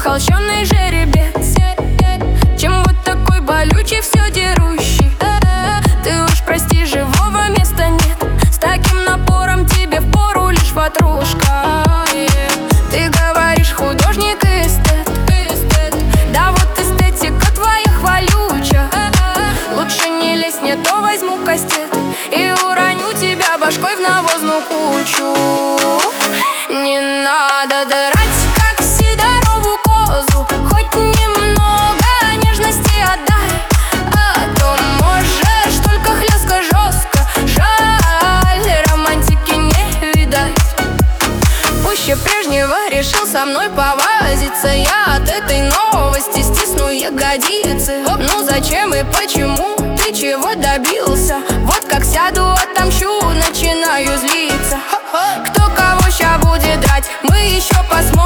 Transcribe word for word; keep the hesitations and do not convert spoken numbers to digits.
утолщенный жеребец, чем вот такой болючий, все дерущий. Ты уж прости, живого места нет. С таким напором тебе впору лишь ватрушка. Ты говоришь, художник и эстет. Да вот эстетика твоя хвалюча. Лучше не лезь, не то возьму кастет и уроню тебя башкой в навозную кучу. Не надо драть, как Сидорову козу, хоть немного нежности отдай, а то можешь только хлестко, жестко. Жаль, романтики не видать. Пуще прежнего решил со мной повозиться. Я от этой новости стисну ягодицы. Ну зачем и почему? Ты чего добился? Вот как сяду, отомщу, начинаю злиться. Кто кого ща будет драть, мы еще посмотрим.